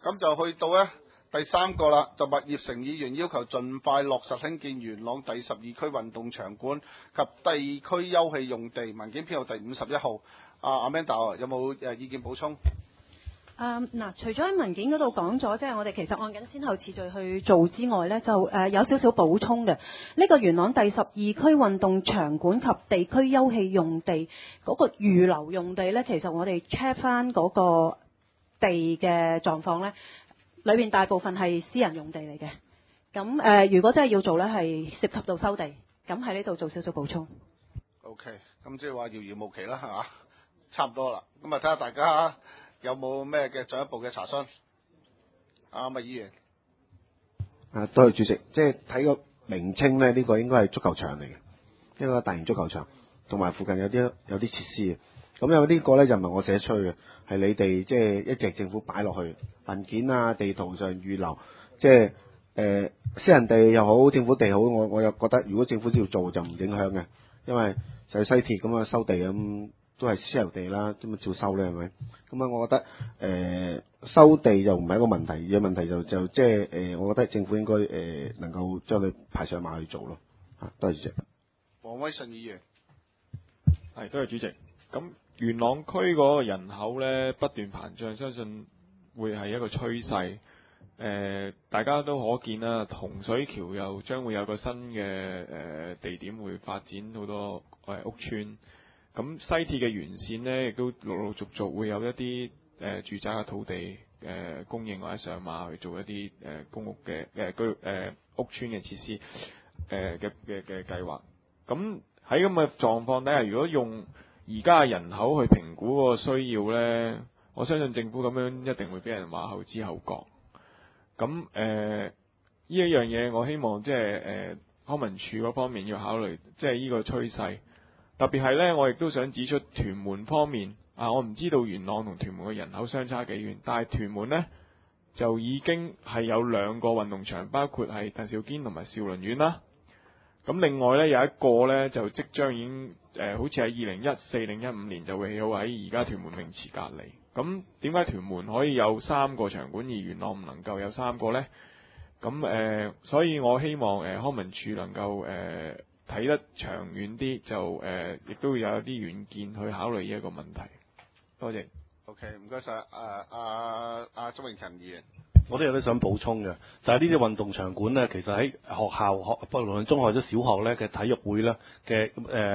咁就去到咧第三個啦，就麥業成議員要求盡快落實興建元朗第12區運動場館及地區休憩用地，文件編號第51號。阿 Amanda 有冇意見補充？ 除咗喺文件嗰度講咗，即係我哋其實按緊先後次序去做之外呢，就有少少補充嘅。呢個元朗第12區運動場館及地區休憩用地嗰個預留用地呢，其實我哋 check 翻嗰個地嘅狀況呢，裏面大部分係私人用地嚟嘅。咁如果真係要做呢，係涉及到收地，咁喺呢度做少少補充。 OK， 咁即係話遙遙無期啦，係嘛？差唔多啦。咁啊，睇下大家有冇咩嘅進一步嘅查詢？麥議員。 多謝主席。即係睇個名稱咧，呢個應該係足球場嚟嘅，一個大型足球場，同埋附近有啲設施嘅。咁因為呢個咧就唔係我寫出嘅，係你哋即係一直政府擺落去文件啊、地圖上預留，即係私人地又好，政府地好，我又覺得如果政府要做就唔影響嘅，因為就係西鐵咁啊收地咁。都係私有地啦，咁啊照收咧，係咪？咁啊，我覺得收地就唔係一個問題，而個問題就即係我覺得政府應該能夠將佢排上馬去做咯。多謝主席。 黃威信議員。 係，多謝主席。咁元朗區嗰個人口咧不斷膨脹，相信會係一個趨勢。大家都可見啦，洪水橋又將會有個新嘅地點會發展好多屋邨。咁西鐵嘅沿線呢，亦都陸陸續續會有一啲住宅嘅土地供應或者上馬去做一啲公屋嘅屋邨嘅設施嘅計劃。咁喺咁嘅狀況底下，如果用而家嘅人口去評估嗰個需要呢，我相信政府咁樣一定會俾人話後知後覺。咁呢一樣嘢，我希望即係康文署嗰方面要考慮，即係呢個趨勢。特別係呢，我亦都想指出屯門方面我唔知道元朗同屯門嘅人口相差幾遠，但係屯門呢，就已經係有2個運動場，包括係鄧肇堅同埋兆麟苑啦。咁另外呢，有一個呢，就即將已經好似喺2014-2015年就會起好喺而家屯門泳池隔離。咁點解屯門可以有3個場館，而元朗唔能夠有3個呢？咁所以我希望康文署能夠睇得長遠啲，就亦都有一啲遠見去考慮呢一個問題。多謝。 OK， 唔該晒。周永勤議員。 我都有啲想補充嘅，就係呢啲運動場館呢，其實喺學校不論中學或者小學呢嘅體育會呢嘅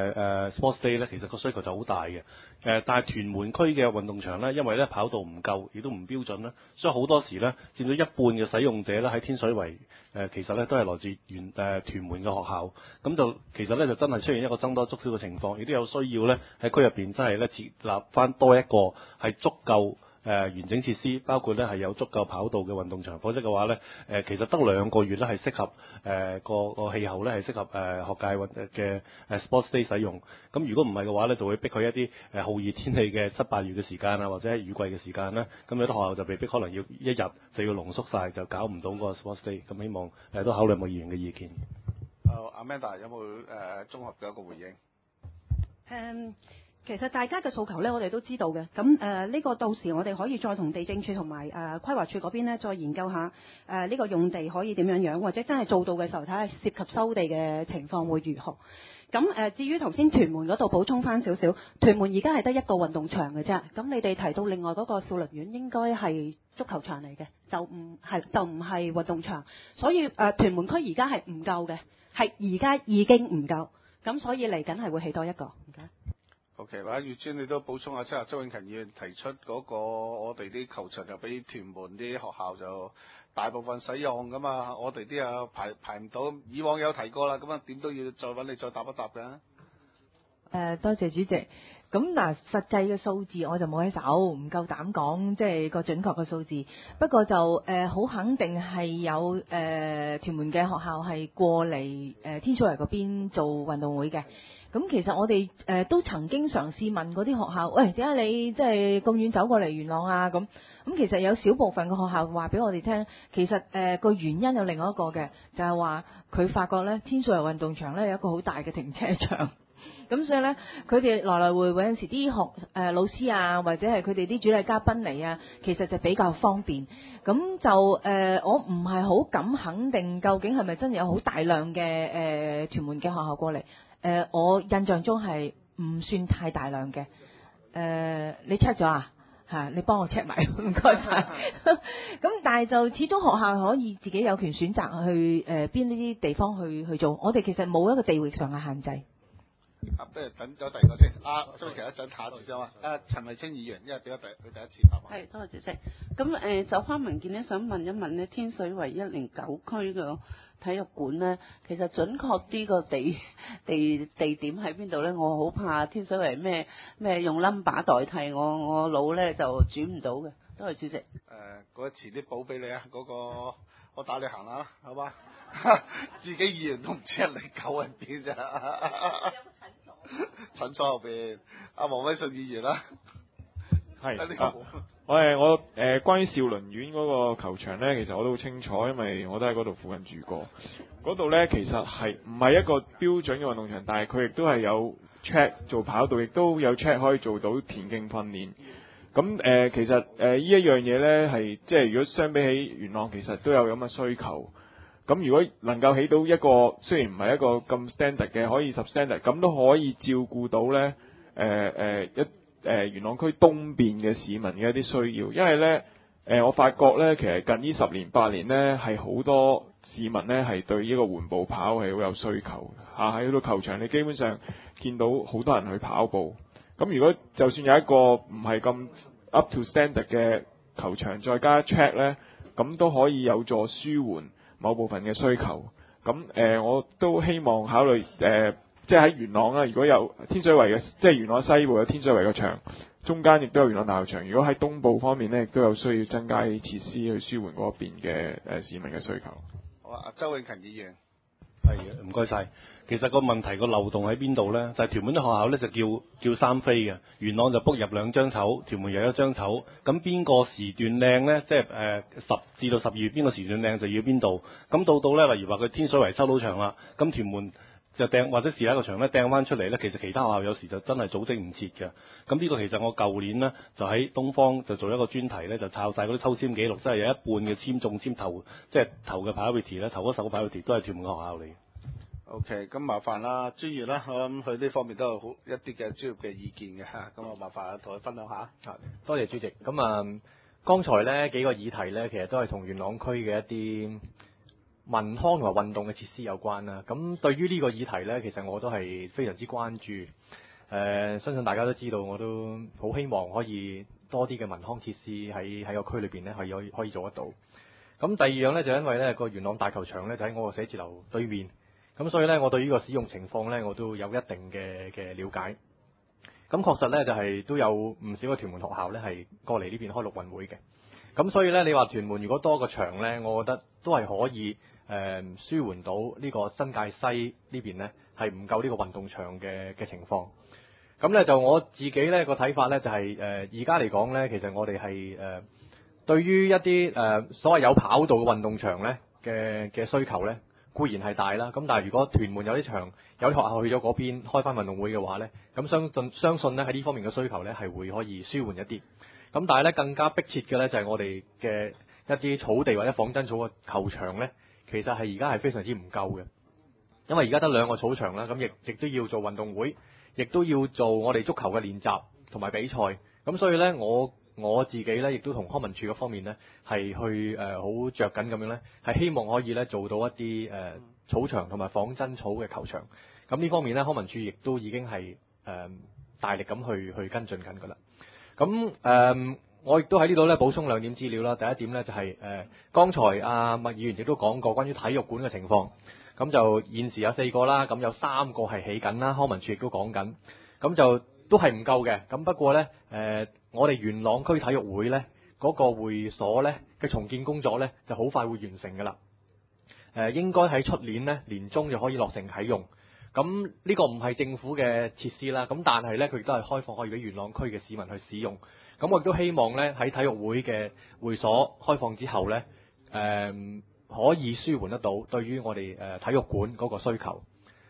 sports day 呢，其實個需求就好大嘅。但係屯門區嘅運動場呢，因為呢跑道唔夠，亦都唔標準啦，所以好多時呢佔咗一半嘅使用者呢喺天水圍其實呢都係來自屯門嘅學校。咁就其實呢就真係出現一個僧多粥少嘅情況，亦都有需要呢喺區入邊真係呢設立翻多一個係足夠完整設施，包括咧係有足夠跑道嘅運動場，否則嘅話咧，其實得2個月咧係適合個氣候咧係適合學界嘅sports day 使用。咁如果唔係嘅話咧，就會逼佢一啲酷熱天氣嘅7、8月嘅時間啊，或者係雨季嘅時間咧，咁有啲學校就被逼可能要一日就要濃縮晒，就搞唔到嗰個 sports day。咁希望都考慮某議員嘅意見。 Amanda 有冇綜合嘅一個回應？ 其實大家嘅訴求呢，我哋都知道嘅。咁呢個到時我哋可以再同地政處同埋規劃處嗰邊呢，再研究下呢個用地可以點樣，或者真係做到嘅時候睇下涉及收地嘅情況會如何。咁至於頭先屯門嗰度補充翻少少，屯門而家係得1個運動場嘅啫。咁你哋提到另外嗰個兆麟苑應該係足球場嚟嘅，就唔係運動場。所以屯門區而家係唔夠嘅，係而家已經唔夠。咁所以嚟緊係會起多1個。唔該。 OK， 或者月尊你都補充下先啊。周永勤議員提出嗰個我哋啲球場就俾屯門啲學校就大部分使用噶嘛，我哋啲啊排唔到。以往有提過啦，咁啊點都要再揾你再答一答㗎。 多謝主席。咁嗱，實際嘅數字我就冇喺手，唔夠膽講即係個準確嘅數字。不過就好肯定係有屯門嘅學校係過嚟天水圍嗰邊做運動會嘅。咁其實我哋都曾經嘗試問嗰啲學校，喂，點解你即係咁遠走過嚟元朗啊？咁其實有少部分嘅學校話俾我哋聽，其實個原因有另外一個嘅，就係話佢發覺咧天水圍運動場咧有一個好大嘅停車場， 咁所以咧，佢哋來來回回有陣時啲老師啊，或者係佢哋啲主禮嘉賓嚟啊，其實就比較方便。咁就我唔係好敢肯定究竟係咪真係有好大量嘅屯門嘅學校過嚟。我印象中係唔算太大量嘅。你 check 咗啊？係，你幫我 check 埋，唔該晒。咁但係就始終學校可以自己有權選擇去邊呢啲地方去做。我哋其實冇一個地域上嘅限制。 不如等咗第二個先。周永勤一陣下一次先啊。陳慧清議員，因為俾咗佢第一次答。 係，多謝主席。咁就翻文件咧，想問一問咧，天水圍109區嘅體育館咧，其實準確啲個地點喺邊度咧？我好怕天水圍咩用 number 代替我腦咧就轉唔到嘅。多謝主席。 嗰個遲啲補俾你啊，嗰個我帶你行下啦，好嘛？自己議員都唔知109喺邊咋？診所後邊，阿黃偉信議員啦。 係呢個我關於兆麟苑嗰個球場呢，其實我都好清楚，因為我都喺嗰度附近住過。嗰度呢，其實係唔係一個標準嘅運動場，但係佢亦都係有 track 做跑道，亦都有 track 可以做到田徑訓練。咁其實呢一樣嘢呢，係即係如果相比起元朗，其實都有咁嘅需求。咁如果能夠起到一個雖然唔係一個咁 standard 嘅，可以 substandard， 咁都可以照顧到呢元朗區東邊嘅市民嘅一啲需要。因為呢，我發覺呢，其實近呢10年8年呢，係好多市民呢係對呢個緩步跑係好有需求嚇。喺個球場你基本上見到好多人去跑步。咁如果就算有一個唔係咁 up to standard 嘅球場，再加 track 呢，咁都可以有助舒緩某部分嘅需求。咁我都希望考慮即係喺元朗啦，如果有天水圍嘅，即係元朗西部有天水圍嘅場，中間亦都有元朗大學場。如果喺東部方面呢，亦都有需要增加啲設施去舒緩嗰邊嘅市民嘅需求。 好啊，周永勤議員。 係，唔該晒。其實個問題個漏洞喺邊度呢？就係屯門啲學校呢，就叫3飛嘅，元朗就 book 入2張籌，屯門又1張籌。咁邊個時段靚呢？即係10至到12月邊個時段靚就要邊度。咁到呢，例如話佢天水圍收到場啦，咁屯門就掟或者是一個場呢掟翻出嚟呢，其實其他學校有時就真係組織唔切嘅。咁呢個其實我舊年呢，就喺東方就做一個專題呢，就抄晒嗰啲抽籤記錄，即係有一半嘅籤中籤頭，即係頭嘅 priority 呢，頭嗰10個 priority 都係屯門學校嚟嘅。 OK，咁麻煩啦，專業啦，我諗佢呢方面都有好一啲嘅專業嘅意見嘅嚇，咁我麻煩同佢分享下。 多謝主席。咁剛才呢幾個議題呢，其實都係同元朗區嘅一啲民康同埋運動嘅設施有關啦。咁對於呢個議題呢，其實我都係非常之關注。相信大家都知道，我都好希望可以多啲嘅民康設施喺個區裏邊呢，可以做得到。咁第二樣呢，就因為呢個元朗大球場呢，就喺我個寫字樓對面。咁所以呢，我對呢個使用情況呢，我都有一定嘅了解。咁確實呢，就係都有唔少嘅屯門學校呢係過嚟呢邊開陸運會嘅。咁所以呢，你話屯門如果多個場呢，我覺得都係可以舒緩到呢個新界西呢邊呢係唔夠呢個運動場嘅情況。咁呢，就我自己呢個睇法呢，就係而家嚟講呢，其實我哋係對於一啲所謂有跑道嘅運動場呢嘅需求呢，固然係大啦，咁但係如果屯門有啲場有啲學校去咗嗰邊開翻運動會嘅話呢，咁相信呢喺呢方面嘅需求呢係會可以舒緩一啲。咁但係呢，更加迫切嘅呢就係我哋嘅一啲草地或者仿真草嘅球場呢，其實係而家係非常之唔夠嘅。因為而家得2個草場啦，咁亦都要做運動會，亦都要做我哋足球嘅練習同埋比賽。咁所以呢，我自己呢亦都同康文署嗰方面呢係去好着緊咁樣呢，係希望可以呢做到一啲草場同埋仿真草嘅球場。咁呢方面呢，康文署亦都已經係大力咁去跟進緊㗎啦。咁我亦都喺呢度呢補充2點資料啦。第一點呢，就係剛才阿麥議員亦都講過關於體育館嘅情況。咁就現時有4個啦，咁有3個係起緊啦，康文署亦都講緊。咁就都係唔夠嘅。咁不過呢，我哋元朗區體育會呢嗰個會所呢嘅重建工作呢就好快會完成㗎啦。應該喺出年呢年中就可以落成啟用。咁呢個唔係政府嘅設施啦，咁但係呢，佢亦都係開放可以俾元朗區嘅市民去使用。咁我亦都希望呢喺體育會嘅會所開放之後呢，可以舒緩得到對於我哋體育館嗰個需求。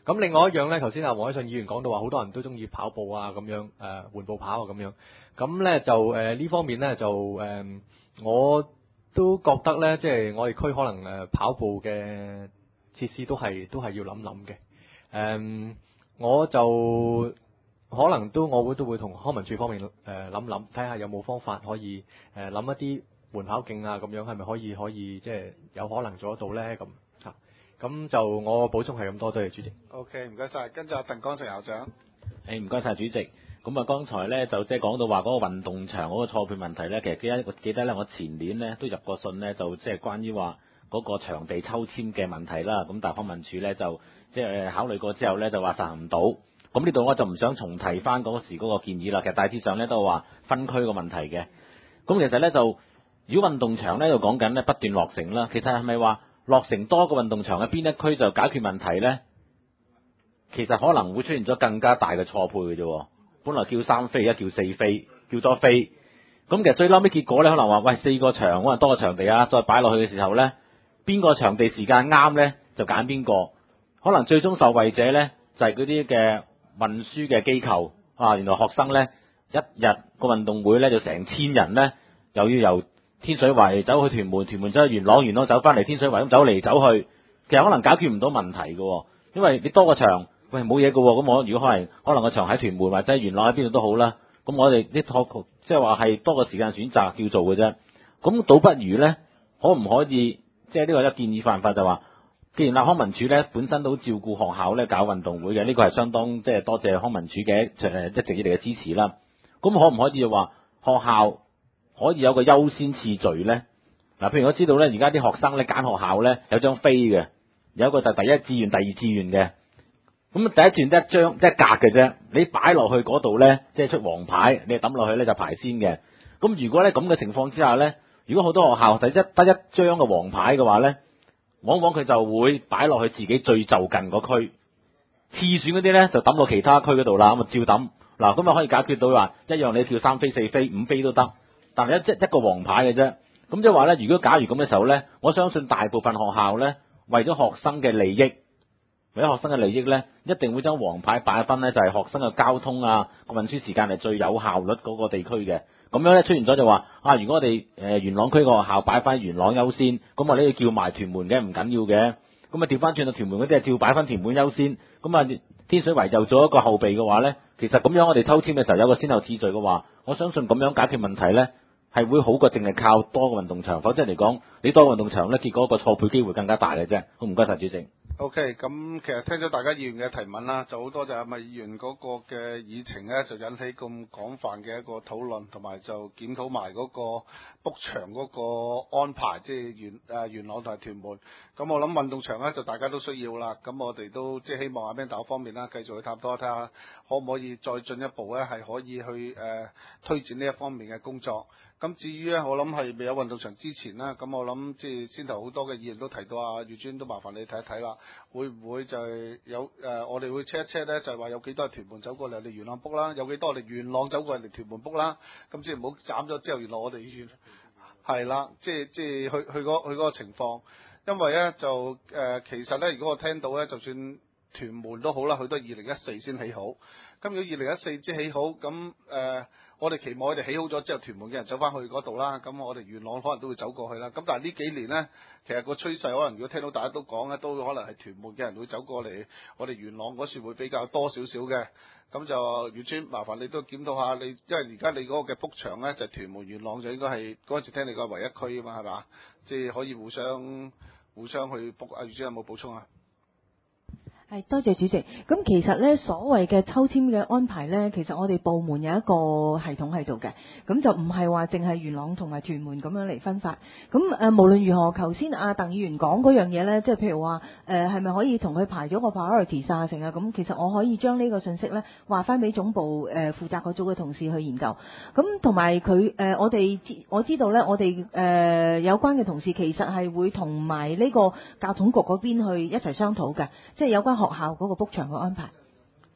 咁另外一樣呢，頭先阿黃偉信議員講到話，好多人都中意跑步啊咁樣，緩步跑啊咁樣。咁呢就呢方面呢，就我都覺得呢，即係我哋區可能跑步嘅設施都係要諗諗嘅。我就可能我都會同康文署方面諗諗，睇下有冇方法可以諗一啲緩跑徑啊咁樣，係咪可以即係有可能做得到呢？咁嚇。咁就我補充係咁多，多謝主席。 OK， 唔該晒。跟住阿鄧光成校長。 唔該晒主席。咁啊，剛才咧就即係講到話嗰個運動場嗰個錯配問題咧，其實記得咧，我前年咧都入過信咧，就即係關於話嗰個場地抽籤嘅問題啦。咁但係康文署咧就即係考慮過之後咧，就話實行唔到。咁呢度我就唔想重提翻嗰時嗰個建議啦。其實大致上咧都係話分區個問題嘅。咁其實咧就如果運動場咧就講緊咧不斷落成啦，其實係咪話落成多個運動場嘅邊一區就解決問題咧？其實可能會出現咗更加大嘅錯配嘅啫。本來叫3飛，而家叫4飛，叫多飛。咁其實最嬲尾結果咧，可能話喂4個場，可能多個場地啊，再擺落去嘅時候咧，邊個場地時間啱咧，就揀邊個。可能最終受惠者咧，就係嗰啲嘅運輸嘅機構啊。原來學生咧一日個運動會咧就成千人咧，又要由天水圍走去屯門，屯門走去元朗，元朗走翻嚟天水圍，咁走嚟走去，其實可能解決唔到問題嘅，因為你多個場。喂，冇嘢嘅喎，咁我如果可能個場喺屯門或者元朗喺邊度都好啦，咁我哋啲即係話係多個時間選擇叫做嘅啫。咁倒不如咧，可唔可以即係呢個一建議辦法就話，既然康文署咧本身都照顧學校咧搞運動會嘅，呢個係相當即係多謝康文署嘅一直以嚟嘅支持啦。咁可唔可以話學校可以有個優先次序咧？嗱，譬如我知道咧，而家啲學生咧揀學校咧有張飛嘅，有一個就第一志願、第二志願嘅。咁第一段一張一格嘅啫，你擺落去嗰度咧，即係出黃牌，你抌落去咧就排先嘅。咁如果咧咁嘅情況之下咧，如果好多學校得一張嘅黃牌嘅話咧，往往佢就會擺落去自己最就近個區，次選嗰啲咧就抌落其他區嗰度啦。咁啊照抌嗱，咁啊可以解決到話一樣你跳3飛、4飛、5飛都得，但係一個黃牌嘅啫。咁即係話咧，如果假如咁嘅時候咧，我相信大部分學校咧為咗學生嘅利益。為咗學生嘅利益咧，一定會將黃牌擺分咧，就係學生嘅交通啊個運輸時間係最有效率嗰個地區嘅。咁樣咧出現咗就話如果我哋元朗區個學校擺翻元朗優先，咁我呢要叫埋屯門嘅唔緊要嘅。咁啊調翻轉到屯門嗰啲係照擺翻屯門優先。咁啊天水圍就做一個後備嘅話咧，其實咁樣我哋抽籤嘅時候有個先後次序嘅話，我相信咁樣解決問題咧係會好過淨係靠多個運動場。否則嚟講，你多個運動場咧，結果個錯配機會更加大嘅啫。好，唔該晒主席。 OK，咁其實聽咗大家議員嘅提問啦，就好多謝咪議員嗰個嘅議程咧，就引起咁廣泛嘅一個討論，同埋就檢討埋嗰個 book 場嗰個安排，即係元朗同埋屯門。咁我諗運動場咧就大家都需要啦，咁我哋都即係希望阿 Ben 大方面啦，繼續去探討睇下可唔可以再進一步咧，係可以去推展呢一方面嘅工作。咁至於咧，我諗係未有運動場之前啦，咁我諗即係先頭好多嘅議員都提到啊，月尊都麻煩你睇一睇啦，會唔會就係有我哋會 check 一 check 咧，就係話有幾多係屯門走過嚟我哋元朗 book 啦，有幾多我哋元朗走過嚟屯門 book 啦，咁即係唔好斬咗之後，原來我哋係啦，即係去嗰個情況，因為咧就其實咧，如果我聽到咧，就算屯門都好啦，佢都係2014先起好，咁如果2014先起好，咁我哋期望佢哋起好咗之後，屯門嘅人走翻去嗰度啦，咁我哋元朗可能都會走過去啦。咁但係呢幾年呢，其實個趨勢可能如果聽到大家都講咧，都可能係屯門嘅人會走過嚟，我哋元朗嗰處會比較多少少嘅。咁就月村，麻煩你都檢討下你，因為而家你嗰個嘅 book 場咧就屯門元朗就應該係嗰陣時聽你個唯一區啊嘛，係嘛？即係可以互相去 book。阿月村有冇補充啊？ 係，多謝主席。咁其實咧，所謂嘅抽籤嘅安排咧，其實我哋部門有一個系統喺度嘅，咁就唔係話淨係元朗同埋屯門咁樣嚟分發。咁無論如何，頭先阿鄧議員講嗰樣嘢咧，即係譬如話係咪可以同佢排咗個 priority 啊成啊？咁其實我可以將呢個信息咧話翻俾總部負責嗰組嘅同事去研究。咁同埋佢我知道咧，我哋有關嘅同事其實係會同埋呢個教統局嗰邊去一齊商討嘅，即係有關學校嗰個 book 場嘅安排。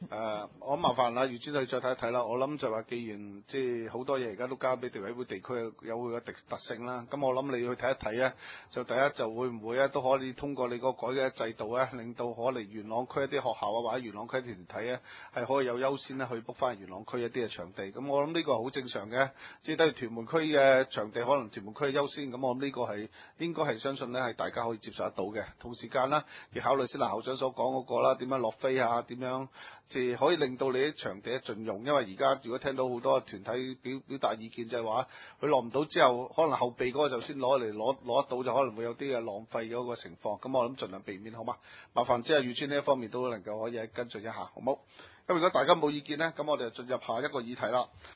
我麻煩啦，預專去再睇一睇啦。我諗就話，既然即係好多嘢而家都交俾地委會地區有佢嘅特性啦，咁我諗你要去睇一睇咧，就第一就會唔會咧都可以通過你個改嘅制度咧，令到可能元朗區一啲學校啊或者元朗區一啲團體咧係可以有優先咧去 book 翻元朗區一啲嘅場地。咁我諗呢個係好正常嘅，即係等於屯門區嘅場地可能屯門區優先，咁我諗呢個係應該係相信咧係大家可以接受得到嘅。同時間啦，亦考慮先嗱校長所講嗰個啦，點樣落飛啊，點樣即係可以令到你啲場地盡用，因為而家如果聽到好多團體表達意見就係話，佢落唔到之後，可能後備嗰個就先攞得到，就可能會有啲嘅浪費嗰個情況。咁我諗盡量避免好嗎？麻煩即係預先呢一方面都能夠可以跟進一下，好冇？咁如果大家冇意見呢，咁我哋就進入下一個議題啦。